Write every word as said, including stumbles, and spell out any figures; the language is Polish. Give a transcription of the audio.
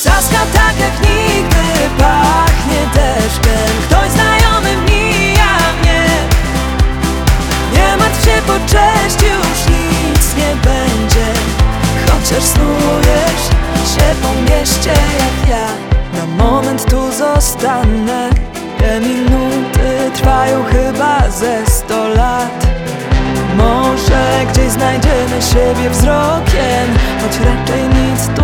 Saska tak jak nigdy pachnie deszczem. Ktoś znajomy mija mnie. Nie martw się, po cześć już nic nie będzie. Chociaż snujesz się po mieście jak ja. Na moment tu zostanę. Te minuty trwają chyba ze sto lat. Może gdzieś znajdziemy siebie wzrokiem, choć raczej nic tu